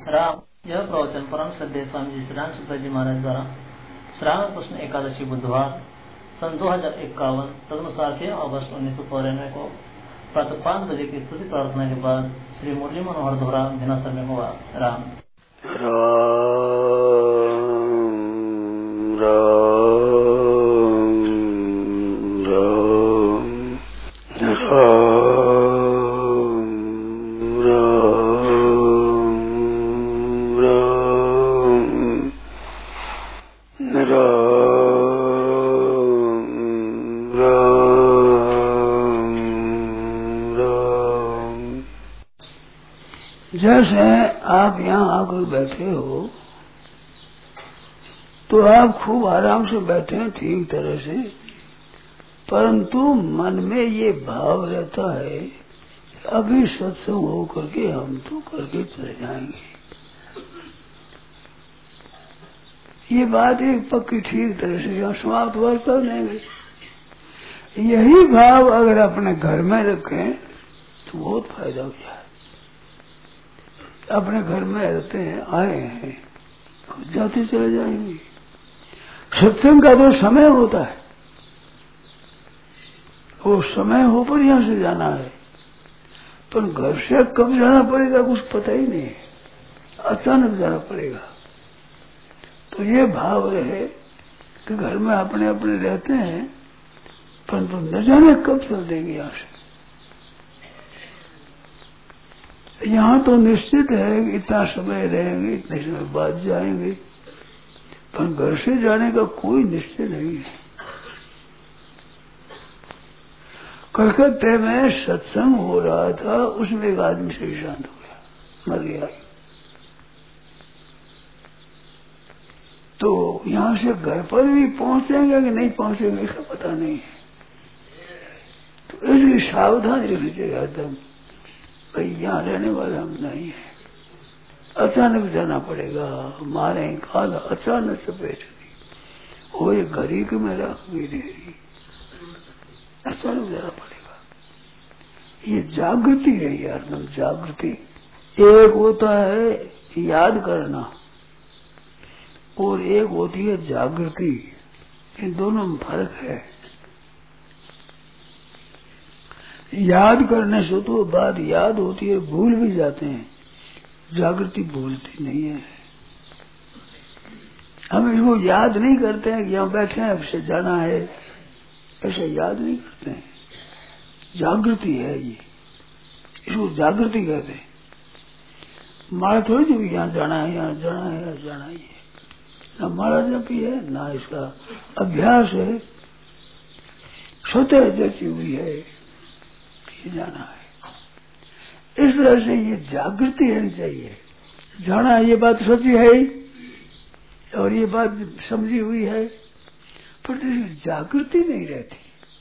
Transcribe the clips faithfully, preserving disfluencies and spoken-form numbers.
राम। यह प्रवचन परम श्रद्धेय स्वामी जी श्री राम जी महाराज द्वारा श्रावण कृष्ण एकादशी बुधवार सन दो हजार इक्यावन तदनुसार के अगस्त उन्नीस सौ चौरानवे को प्रातः पाँच बजे की स्तुति प्रार्थना के बाद श्री मुरली मनोहर दोहरा धिनासर में हुआ। राम राम राम राम जैसे आप यहाँ आकर बैठे हो तो आप खूब आराम से बैठे हैं ठीक तरह से, परंतु मन में ये भाव रहता है अभी सत्संग हो करके हम तो करके चले जाएंगे। ये बात एक पक्की ठीक तरह से यहाँ समाप्त वर्ष कर देंगे। यही भाव अगर अपने घर में रखें तो बहुत फायदा हो जाए। अपने घर में रहते हैं, आए हैं, जाते चले जाएंगे। सत्संग का तो समय होता है, वो समय हो पर यहां से जाना है, पर घर से कब जाना पड़ेगा कुछ पता ही नहीं है, अचानक जाना पड़ेगा। तो ये भाव रहे कि घर में अपने अपने रहते हैं, परंतु न जाने कब चल देंगे यहां से। यहाँ तो निश्चित है कि इतना समय रहेंगे, इतने समय बाद जाएंगे, पर घर से जाने का कोई निश्चय नहीं है। कलकत्ते में सत्संग हो रहा था, उसमें एक आदमी से शांत हो गया, मर गया। तो यहाँ से घर पर भी पहुंचेंगे कि नहीं पहुंचेंगे इसका पता नहीं है। तो इसकी सावधानी रखनी चाहिए एकदम, भाई यहाँ रहने वाला हम नहीं है, अचानक जाना पड़ेगा, मारे खाला अचानक से पेट नहीं वो ये घड़ी के में रख भी देगी, अचानक जाना पड़ेगा। ये जागृति है यार, एकदम जागृति। एक होता है याद करना और एक होती है जागृति, इन दोनों में फर्क है। याद करने से तो बात याद होती है, भूल भी जाते हैं, जागृति भूलती नहीं है। हम इसको याद नहीं करते हैं कि यहाँ बैठे हैं, अब से जाना है, ऐसे याद नहीं करते हैं। जागृति है ये, इसको जागृति कहते हैं। मारा थोड़ी जो यहाँ जाना है, यहाँ जाना है, यहाँ जाना है, ना मारा जपी है ना इसका अभ्यास है, स्वतः जची हुई है, जाना है। इस तरह से ये जागृति रहनी चाहिए। जाना है ये बात सच्ची है ही, और ये बात समझी हुई है, पर तो जागृति नहीं रहती।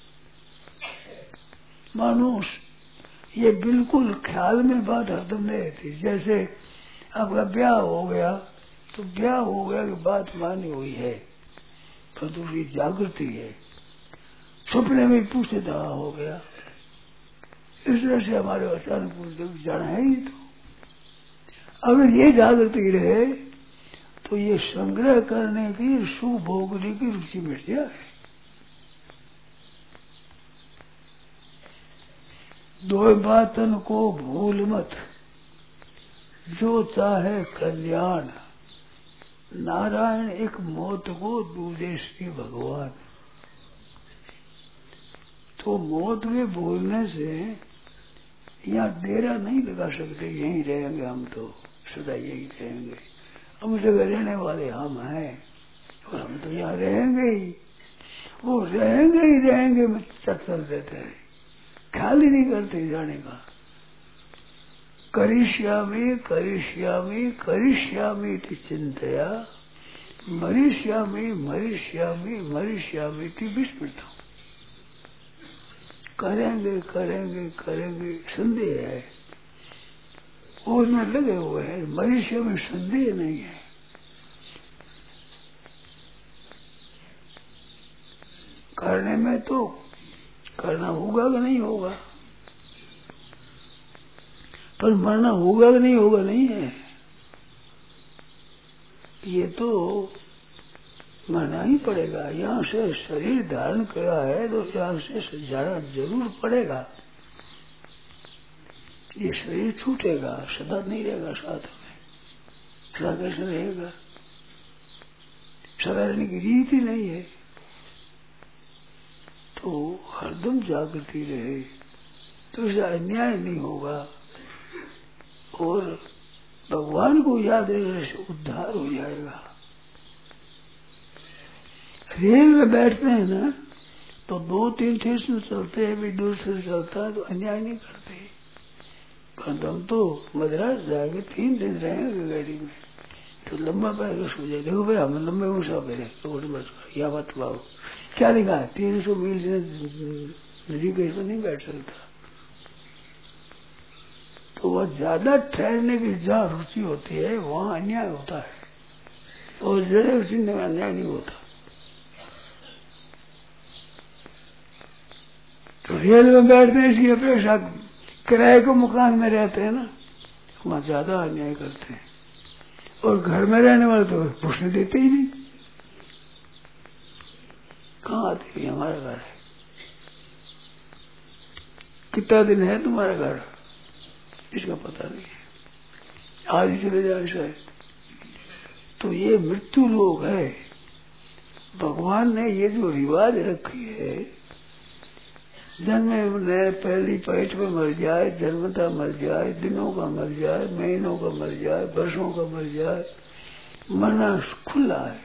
मानो ये बिल्कुल ख्याल में बात हरदम नहीं रहती। जैसे आपका ब्याह हो गया तो ब्याह हो गया कि बात मानी हुई है, पर दूसरी जागृति है, सपने में पूछे था हो गया। इस तरह से हमारे अचानक पूछ जाना है ही। तो अगर ये जागृति रहे तो ये संग्रह करने की, सुख भोगने की रुचि मिट जाए। दो बातन को भूल मत, जो चाहे कल्याण, नारायण एक मौत को दूजे श्री भगवान। तो मौत के भूलने से यहाँ डेरा नहीं लगा सकते, यहीं रहेंगे हम तो सदा यही रहेंगे, हम जगह रहने वाले हम हैं और हम तो यहाँ रहेंगे ही, वो रहेंगे ही रहेंगे में चल देते हैं, ख्याल ही नहीं करते जाने का। करिष्यामि करिष्यामि करिष्यामि चिंतया, मरिष्यामि मरिष्यामि मरिष्यामि विस्मृतम्। करेंगे करेंगे करेंगे संदेह है, उसमें लगे हुए हैं, मनुष्य में संदेह नहीं है। करने में तो करना होगा कि नहीं होगा, पर मरना होगा कि नहीं होगा नहीं है। ये तो मरना ही पड़ेगा। यहाँ से शरीर धारण किया है तो यहाँ से जाना जरूर पड़ेगा। ये शरीर छूटेगा, सदा नहीं रहेगा साथ में। सदा कैसे रहेगा? सदा रहने की रीत ही नहीं है। तो हरदम जागृति रहे तो इससे अन्याय नहीं होगा और भगवान को याद रखने से उद्धार हो जाएगा। रेल में बैठते हैं ना तो दो तीन स्टेशन चलते हैं, भी दूर से चलता है तो अन्याय नहीं करते। पर हम तो मद्रास जाएंगे, तीन दिन रहेंगे गाड़ी में तो लंबा पैर सो जाए। देखो भाई हम लंबे मुसाफिर है तो या बात पाओ क्या लिखा है, तीन सौ मील से नजदीक इसमें नहीं बैठ सकता। तो वह ज्यादा ठहरने की जहाँ रुचि होती है वहाँ अन्याय होता है और जरा उसी में अन्याय नहीं होता। तो रेल में बैठते हैं इसकी अपेक्षा किराए के मकान में रहते हैं ना वहाँ ज्यादा अन्याय करते हैं। और घर में रहने वाले तो पूछने देते ही नहीं। कहाँ आते हैं? हमारा घर है। कितना दिन है तुम्हारा घर? इसका पता नहीं है, आज ही चले जाए शायद। तो ये मृत्यु लोग है। भगवान ने ये जो रिवाज रखी है, जन्म में पहली पेट में मर जाए, जन्मता मर जाए, दिनों का मर जाए, महीनों का मर जाए, वर्षों का मर जाए, मरना खुला है।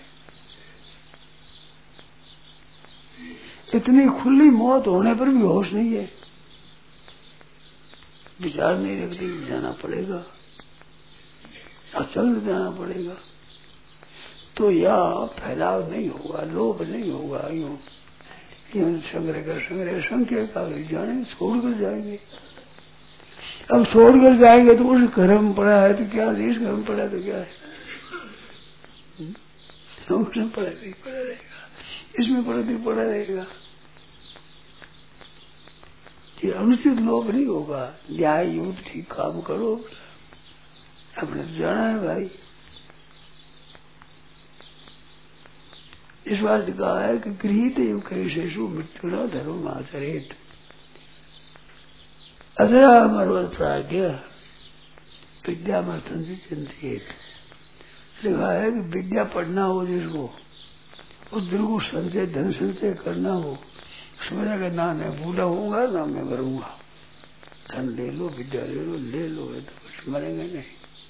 इतनी खुली मौत होने पर भी होश नहीं है, विचार नहीं रखती जाना पड़ेगा, अचल जाना पड़ेगा। तो यह फैलाव नहीं होगा, लोभ नहीं होगा। यूं यूं संग्रह कर संग्रह संख्या का जाने छोड़कर जाएंगे। अब छोड़कर जाएंगे तो उस घर में पड़ा है तो क्या, इस घर में पड़ा है तो क्या है, उसमें पड़ा नहीं पड़ा रहेगा, इसमें पड़ा नहीं पड़ा रहेगा। ये अनुचित लोभ नहीं होगा। न्याय युद्ध ठीक काम करो, अपने जाना है भाई। इस बात कहा है कि गृहीत युकेशेषु मृत्यु न धर्म आचरित अधरा मरवर प्राज्ञ विद्यामर्थन से चिंतित। लिखा है कि विद्या पढ़ना हो जिसको, उस दिल को संचय धन संचय करना हो, समझा कि ना मैं बूढ़ा होऊंगा ना मैं मरूंगा, धन ले लो, विद्या ले लो, ले लो, तो कुछ मरेंगे नहीं।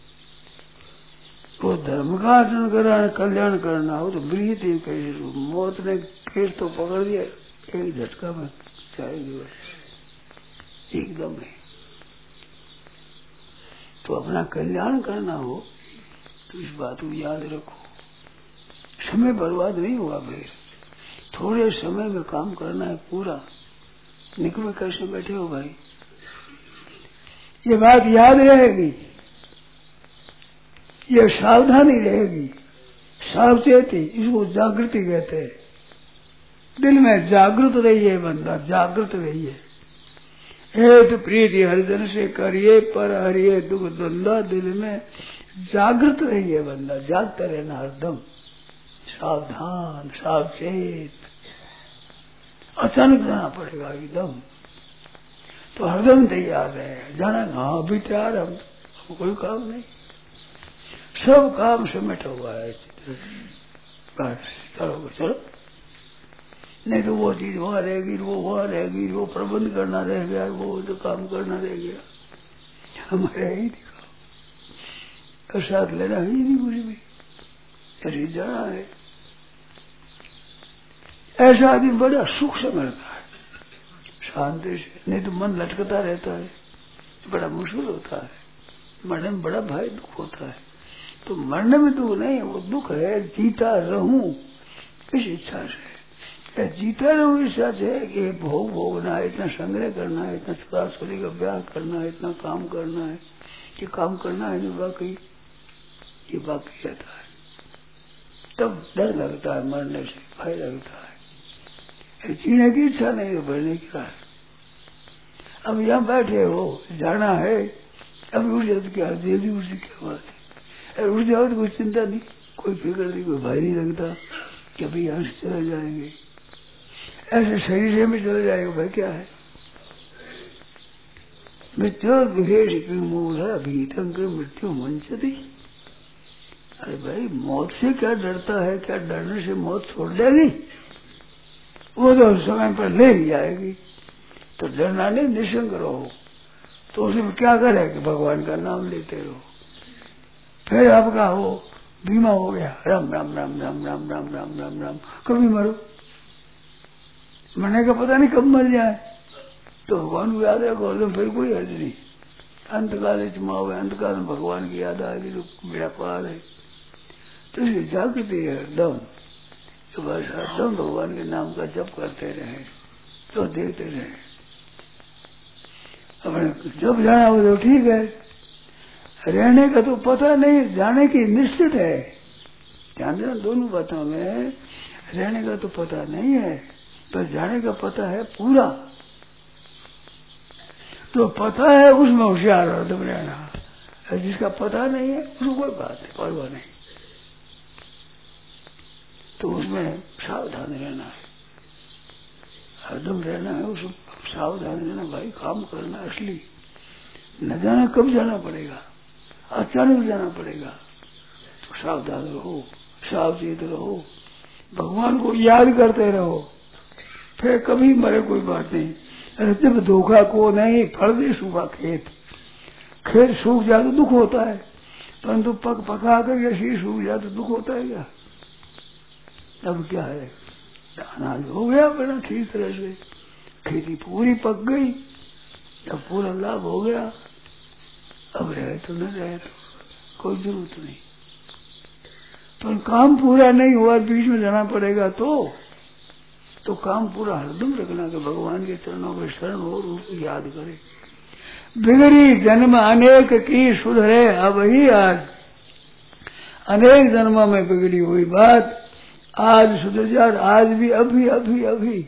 वो धर्म का आचरण कराना, कल्याण करना हो तो गृहित ही कैसे, मौत ने केस तो पकड़ दिया एक झटका में जाएगी बस एकदम है। तो अपना कल्याण करना हो तो इस बात को याद रखो। समय बर्बाद नहीं हुआ भाई, थोड़े समय में काम करना है पूरा। निकल कैसे बैठे हो भाई, ये बात याद रहेगी, ये सावधानी रहेगी, सावचेती, इसको जागृति कहते हैं। दिल में जागृत रहिए बंदा, जागृत रहिए। हेतु प्रीति हरिजन से करिए पर हरिये दुख द्वंदा, दिल में जागृत रहिए बंदा, जागता रहना हरदम, सावधान सावचेत। अचानक जाना पड़ेगा एकदम, तो हरदम तैयार रहे। जाना हाँ अभी तैयार, हम कोई काम नहीं, सब काम समेटा हुआ है। चलो चलो, नहीं तो वो चीज वहां रहेगी, वो वहां रहेगी, वो प्रबंध करना रह गया, वो तो काम करना रह गया। हमारे ही नहीं काम, साथ लेना ही नहीं कुछ भी, ऐसे जाना है। ऐसा आदमी बड़ा सुख से मरता है शांति से, नहीं तो मन लटकता रहता है, बड़ा मुश्किल होता है। मरने में बड़ा भाई दुख होता है। तो मरने में दुख नहीं, वो दुख है जीता रहूं इस इच्छा से। जीता रहूं इस इच्छा से कि भोग भोगना है, इतना संग्रह करना है, इतना छोरी का ब्याह करना है, इतना काम करना है, कि काम करना है नहीं बाकी, ये बाकी रहता है। तब डर लगता है, मरने से भय लगता है। जीने की इच्छा नहीं है, बढ़ने की है। अब यहाँ बैठे हो, जाना है, अब उठ जाओ तो क्या, जल्दी उठ क्या बात है, उठ जाओ तो कोई चिंता नहीं, कोई फिक्र नहीं, कोई भय नहीं लगता कि अभी यहाँ से चले जाएंगे, ऐसे शरीर से भी चले जाएगा, भाई क्या है। मृत्यु विशेष मूढ़ भीतंग मृत्यु मंचती। अरे भाई मौत से क्या डरता है, क्या डरने से मौत छोड़ देगी, वो तो समय पर ले ही आएगी। तो डरना नहीं, निशंक रहो। तो उसमें क्या करे कि भगवान का नाम लेते रहो। फिर आपका हो बीमा हो गया, राम राम राम राम राम राम राम राम राम, कभी मरो, मरने का पता नहीं कब मर जाए। तो भगवान को याद रखो, तो फिर कोई अर्ज नहीं। अंतकाल चुमाओ, अंतकाल में भगवान की याद आएगी तो मेरा पार है। तो इसलिए जागृति है एकदम, तो बस एकदम भगवान के नाम का जप करते रहे, तो देते रहे। अपने जब जाना हो तो ठीक है, रहने का तो पता नहीं, जाने की निश्चित है। ध्यान देना, दोनों बातों में रहने का तो पता नहीं है, पर जाने का पता है पूरा। तो पता है उसमें होशियार हरदम रहना, जिसका पता नहीं है उसको कोई बात नहीं, परवाह नहीं, तो उसमें सावधान रहना है, हरदम रहना है, उसमें सावधान रहना। भाई काम करना असली, न जाना कब जाना पड़ेगा, अचानक जाना पड़ेगा, तो सावधान रहो, सावचेत रहो, भगवान को याद करते रहो, फिर कभी मरे कोई बात नहीं। अरे जब धोखा को नहीं, फल भी सूखा खेत, खेत सूख जाए तो दुख होता है, परंतु पक पका कर ऐसे सूख जाए तो दुख होता है क्या। अब क्या है, अनाज हो गया बड़ा ठीक तरह से, खेती पूरी पक गई, अब पूरा लाभ हो गया, अब रहे तो न रहे तो कोई जरूरत नहीं। पर काम पूरा नहीं हुआ, बीच में जाना पड़ेगा तो तो काम पूरा हरदम रखना कि भगवान के चरणों में शरण हो, उसको याद करे। बिगड़ी जन्म अनेक की सुधरे अब ही आज, अनेक जन्मों में बिगड़ी हुई बात आज सुधर जाए, आज भी अभी अभी अभी।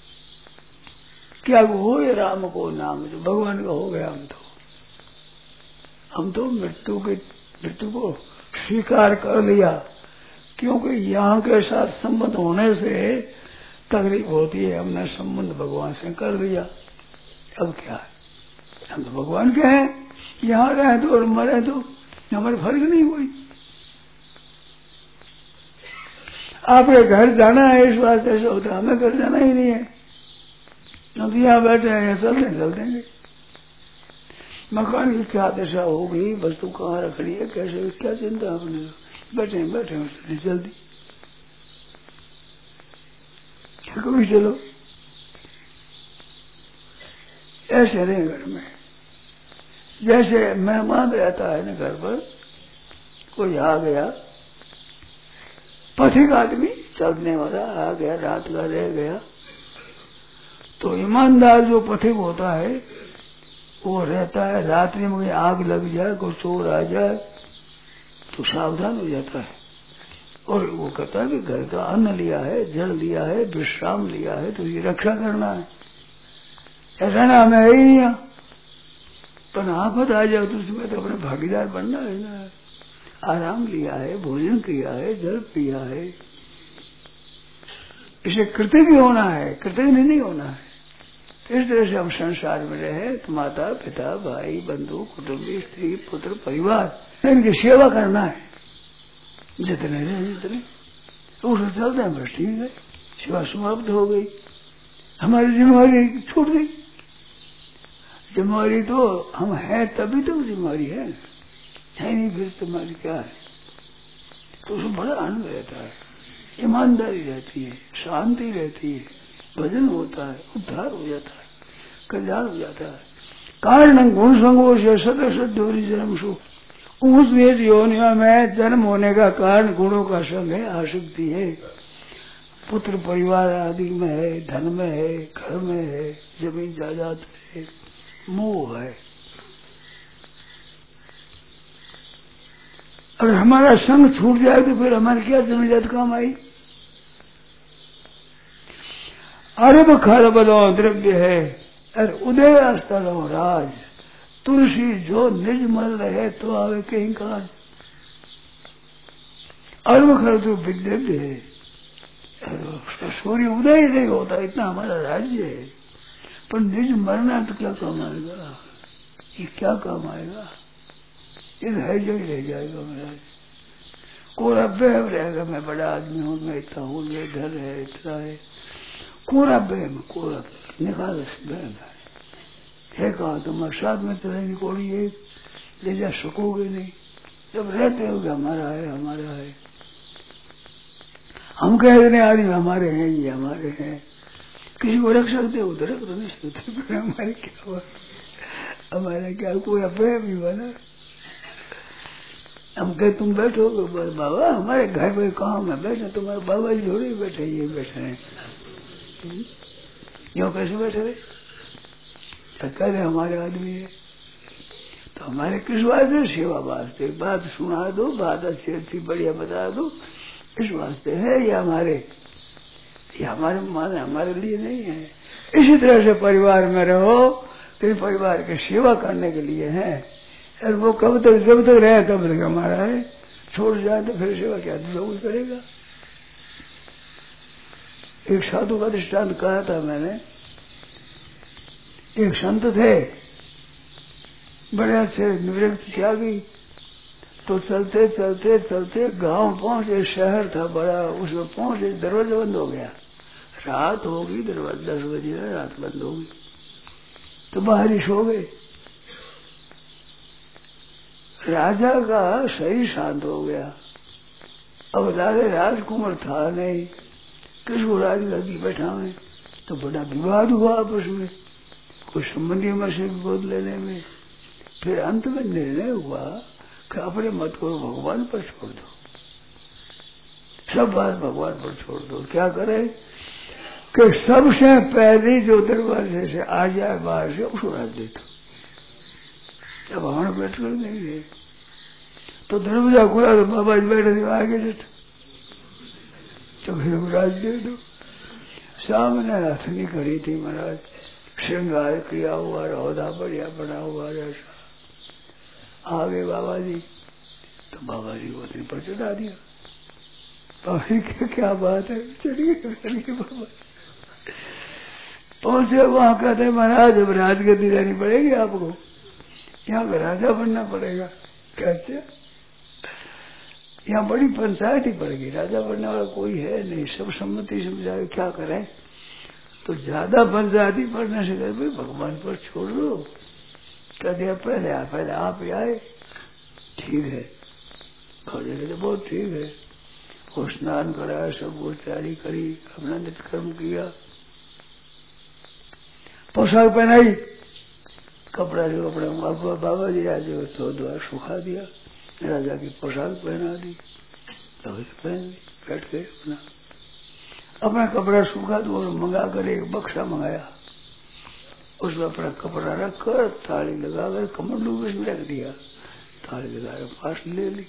क्या हो ये राम को नाम, तो भगवान का हो गया। हम तो हम तो मृत्यु के मृत्यु को स्वीकार कर लिया, क्योंकि यहाँ के साथ संबंध होने से तकलीफ होती है, हमने संबंध भगवान से कर लिया। अब क्या है, हम तो भगवान के हैं, यहाँ रहे तो और मरे तो हमारे फर्क नहीं हुई। आपके घर जाना है इस बात ऐसा होता है, हमें घर जाना ही नहीं है, हम तो यहाँ बैठे हैं, चलते चल देंगे। मकान की क्या दशा होगी, वस्तु कहाँ रखनी है, कैसे, क्या चिंता अपने, बैठे बैठे हैं जल्दी, कभी चलो। ऐसे रहे घर में, जैसे मेहमान रहता है ना घर पर, कोई आ गया, पथिक आदमी चलने वाला आ गया, रात का रह गया, तो ईमानदार जो पथिक होता है वो रहता है, रात्रि में आग लग जाए, कोई चोर आ जाए तो सावधान हो जाता है, और वो कहता है कि घर का अन्न लिया है, जल लिया है, विश्राम लिया है, तो ये रक्षा करना है। ऐसा ना हमें है ही नहीं, पर आफत आ जाए तो उसमें तो अपने भागीदार बनना है ना। आराम लिया है, भोजन किया है, जल पिया है, इसे कृतज्ञ होना है, कृतज्ञ नहीं होना है। इस तरह से हम संसार में रहे तो माता पिता भाई बंधु कुटुंबी स्त्री पुत्र परिवार इनकी सेवा करना है, जितने रहे जितने उसको चलते हैं, बस ठीक है, सेवा समाप्त हो गई, हमारी जिम्मेवारी छूट गई। जिम्मेवारी तो हम हैं तभी तो जिम्मेवारी है, है नहीं फिर तुम्हारी क्या है। तो उसमें बड़ा आनंद रहता है, ईमानदारी रहती है, शांति रहती है, भजन होता है, उद्धार हो जाता है, कल्याण हो जाता है। कारण गुण संगोष सदस्योरी जन्म सुख, उस नीच योनियों में जन्म होने का कारण गुणों का संग है, आसक्ति है, पुत्र परिवार आदि में है, धन में है, घर में है, जमीन जायदाद है, मोह है। अगर हमारा संग छूट जाए तो फिर हमारी क्या जमीन जायदाद काम आई। अरब खरबलो द्रव्य है, अरे उदय स्थलो राज, तुलसी जो निज मल रहे तो आवे कहीं काज। अर्व खर्चो विद्य है, सूर्य उदय नहीं होता, इतना हमारा राज्य है, पर निज मरना तो क्या काम आएगा, ये क्या काम आएगा, ये रह जाए रह जाएगा महाराज। कोरा बहम रहेगा, मैं बड़ा आदमी हूँ, मैं इतना हूँ, ये घर है, इतना है, कोरा बहम, कोरा निकाल बहम है। कहा तुम्हारे साथ में तो रहने कोड़ी एक ले जा सकोगे नहीं, जब रहते हो हमारा है हमारा है, हम कह रहे आदमी हमारे हैं, ये हमारे हैं, किसी को रख सकते हो तो रख तो नहीं सकते, पर हमारे क्या हुआ, हमारा क्या कोई अफवाह भी बना। हम कहे तुम बैठोगे बाबा, हमारे घर पे कहाँ में बैठे, तुम्हारे बाबा जी थोड़े बैठे, ये बैठे हैं, क्यों कैसे बैठे रहे, कह रहे हमारे आदमी है, तो हमारे किस वास्ते, सेवा वास्ते, बात सुना दो, बात अच्छी अच्छी बढ़िया बता दो, इस वास्ते है ये हमारे, ये हमारे मान हमारे लिए नहीं है। इसी तरह से परिवार में रहो तो परिवार की सेवा करने के लिए है, और वो कब तक, जब तक रहे तब तक हमारा है, छोड़ जाए तो फिर सेवा क्या दूसरा कोई करेगा। एक साधु का दृष्टांत कहा था मैंने, एक संत थे, बड़े अच्छे निवृत्त त्यागी, तो चलते चलते चलते गांव पहुंचे, शहर था बड़ा, उसमें पहुंचे, दरवाजा बंद हो गया, रात होगी, दरवाजा दस बजे रात बंद होगी, तो बाहर ही सो गए। राजा का शरीर शांत हो गया, अब राजा राजकुमार था नहीं, किसको राजगद्दी बैठावे, तो बड़ा विवाद हुआ आपस में, कुछ संबंधी में से गोद लेने में, फिर अंत में निर्णय हुआ कि अपने मत को भगवान पर छोड़ दो, सब बात भगवान पर छोड़ दो। क्या करे कि सबसे पहले जो दरवाजे से आ जाए बाहर से उसको राज दे दो, जब हमारा बैठ कर नहीं है, तो दरवाजा खुला तो बाबा जी बैठे थे आगे से, तो फिर राज दे दो। सामने हथनी करी थी महाराज, श्रृंगार किया हुआ, रौदा बढ़िया बना हुआ रहता, आगे बाबा जी, तो बाबा जी को अपने पर चढ़ा दिया। बाबा जी क्या, क्या बात है, चढ़िए चढ़िए बाबा। पहुंचे वहां, कहते महाराज अब राजगद्दी रहनी पड़ेगी आपको, यहाँ का राजा बनना पड़ेगा। कहते यहाँ बड़ी पंचायत ही पड़ेगी, राजा बनने वाला कोई है नहीं, सब सम्मति से जाए, क्या करें, तो ज्यादा पंचायती पढ़ने से कहते भगवान पर छोड़ दो। कह दिया पहले आ, पहले आप ही आए, ठीक है, कहते बहुत ठीक है, वो स्नान कराया, सब वो तैयारी करी, अपना नित्य कर्म किया, पोशाक पहनाई, कपड़ा जो कपड़ा बाबा, बाबा जी आज तो द्वार सुखा दिया, राजा की पोशाक पहना दी, तभी पहन ली, बैठ गए अपना अपना कपड़ा सूखा तो मंगा कर एक बक्सा मंगाया, उसमें अपना कपड़ा रखकर थाली लगाकर कमंडलू में रख दिया, थाली लगाकर पास ले ली,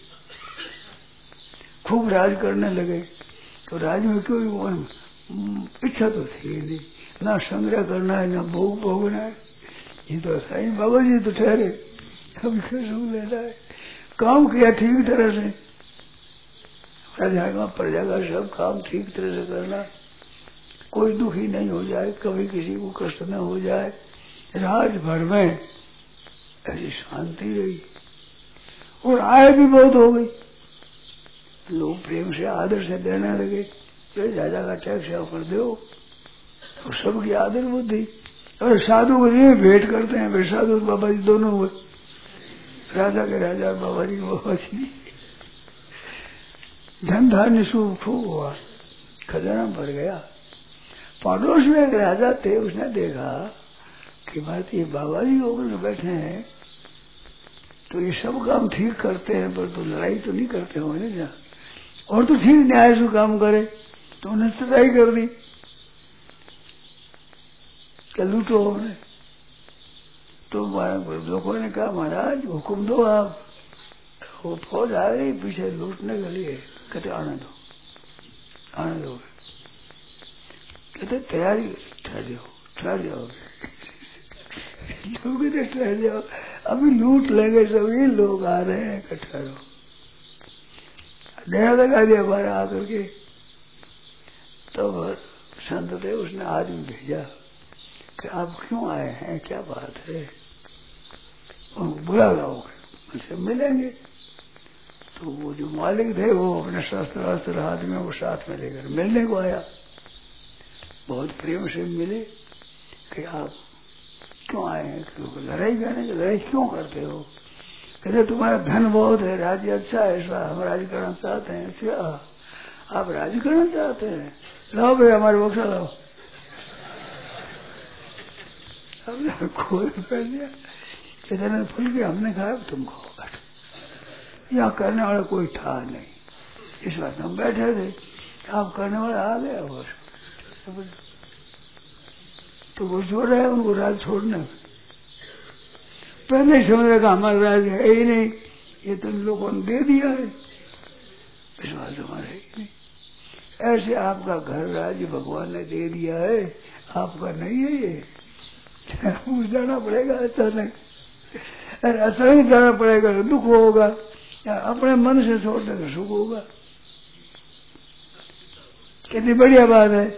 खूब राज करने लगे। तो राज में क्यों इच्छा तो थी नहीं, ना संग्रह करना है, ना भोग भोगना है, ये तो साईं बाबा जी तो ठहरे, हम कैसे लेना है, काम किया ठीक तरह से, प्रजा का प्रजा का सब काम ठीक तरह से करना, कोई दुखी नहीं हो जाए, कभी किसी को कष्ट न हो जाए, राज भर में ऐसी शांति रही, और आय भी बहुत हो गई, लोग प्रेम से आदर से देने लगे, जो राजा का टैक्स कर दो, तो सबकी आदर बुद्धि। और साधु को ये भेंट करते हैं, वे साधु बाबा जी दोनों हुए, राजा के राजा बाबा जी बाबा जी, धन धान्य सुख खूब हुआ, खजाना भर गया। पड़ोस में एक राजा थे, उसने देखा कि बात ये बाबा जी होकर बैठे हैं, तो ये सब काम ठीक करते हैं, पर तो लड़ाई तो नहीं करते होंगे ना, और तो ठीक न्याय से काम करे, तो उन्हें सताई कर दी, क्या लूटो हमने। तो लोगों ने कहा महाराज हुक्म दो, आप, वो फौज आ गई पीछे लूटने के लिए, कहते आने दो आने दो, कहते तैयारी ठहर जाओ ठहर जाओ लोग ठहर जाओ, अभी लूट लेंगे, सभी लोग आ रहे हैं, ठहरो। डेरा लगा दिया बाहर आकर के। तो संत थे, उसने आदमी भेजा कि आप क्यों आए हैं, क्या बात है, उनको बुला लाओ, उनसे मिलेंगे। तो वो जो मालिक थे वो अपने शस्त्र वस्त्र हाथ में वो साथ में लेकर मिलने को आया। बहुत प्रेम से मिले कि आप क्यों आए हैं, लड़ाई करने की, लड़ाई क्यों करते हो? कहते तुम्हारा धन बहुत है, राज्य अच्छा है, इस बार हम राज करना चाहते हैं। अच्छा आप राज करना चाहते हैं, लाओ भाई हमारे बक्सा लाओ। अब खोल कर दिया, इतने फुल के हमने खाया, तुम खाओ। यहाँ करने वाला कोई था नहीं, इस बात हम बैठे थे, आप करने वाला आ गया बस। तो वो जो रहे उनको राज छोड़ना, पहले ही समझ रहा हमारा राज है ही नहीं, ये तुम लोगों ने दे दिया है, विश्वास हमारा है ही नहीं। ऐसे आपका घर राज्य भगवान ने दे दिया है, आपका नहीं है ये, जाना पड़ेगा अचानक। अरे अचानक जाना पड़ेगा तो दुख होगा, या अपने मन से छोड़ते तो सुख होगा। कितनी बढ़िया बात है।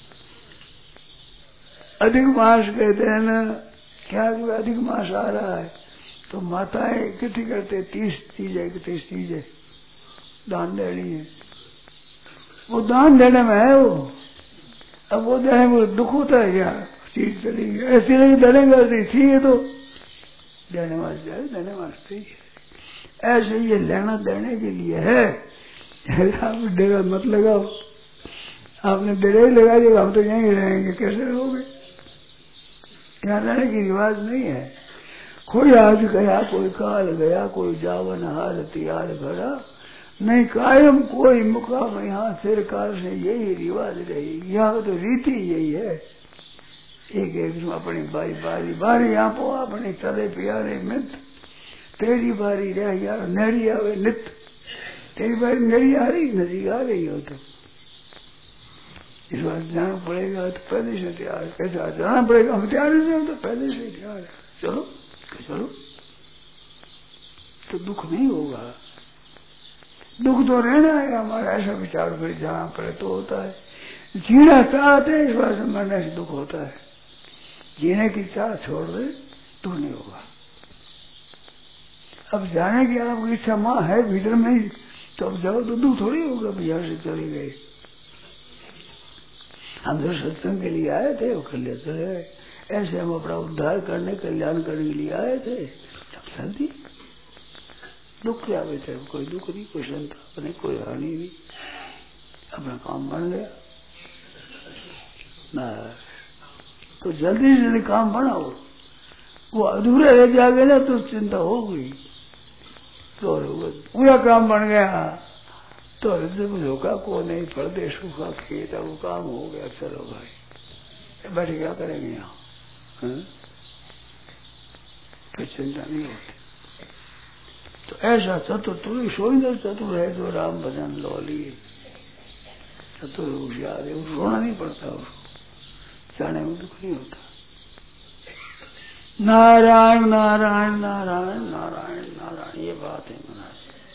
अधिक मास कहते हैं ना, क्या अधिक मास आ रहा है तो माताएं इकट्ठी करते, तीस चीजें इकतीस चीजें दान देनी है। वो दान देने में है वो, अब वो देने में दुख होता है क्या? चीज चली गई ऐसी नहीं, देनेगा थी ये तो देने वास्ते है, देने वास्ते ही है। ऐसे ये लेना देने के लिए है। आप डेरा मत लगाओ, आपने डेरा ही लगा दिया, हम तो यहीं रहेंगे, कैसे रहोगे? यहाँ रहने की रिवाज नहीं है। कोई आज गया, कोई काल गया, कोई जावन हार तियार घड़ा, नहीं कायम कोई मुकाम यहाँ सिर काल से, यही रिवाज रही। यहाँ तो रीति यही है, एक एक अपनी बारी बारी बारी यहाँ पो अपने चले प्यारे मित्र, तेरी बारी रह यार नहरी आवे नित, तेरी बारी नहरी आ रही, नदी आ रही हो तो इस बात जाना पड़ेगा। तो पहले से तैयार, कैसा जाना पड़ेगा, हम तैयार नहीं तो पहले से तैयार है, चलो चलो तो दुख नहीं होगा। दुख तो रहना है हमारा, ऐसा विचार फिर जाना पड़े तो होता है। जीना चाहते हैं, इस बात से मरने से दुख होता है। जीने की चाह छोड़ दे तो नहीं होगा। अब जाने की आपकी इच्छा माँ है भीतर में ही, तो अब जाओ तो दुख थोड़ी होगा भैया से चले गए। हम जो सत्संग के लिए आए थे वो कल्याण चले गए, ऐसे हम अपना उद्धार करने, कल्याण करने के लिए आए थे, तब सर्दी दुख क्या बेटे, कोई दुख नहीं, कोई संताप नहीं, कोई हानि नहीं, अपना काम बन गया ना। तो जल्दी से जल्दी काम बनाओ, वो अधूरे रह जाएंगे ना तो चिंता हो गई, तो पूरा काम बन गया तो धोखा को नहीं, परदेश का खेत, वो काम हो गया, चलो भाई बैठ क्या करेंगे यहाँ, कोई चिंता नहीं होती। तो ऐसा चतुर तुरी सोई चतुर है जो राम भजन लो लिए, चतुर होशियार है, रोना नहीं पड़ता, उसको जाने में दुख नहीं होता। नारायण नारायण नारायण नारायण नारायण, ये बात है महाराज।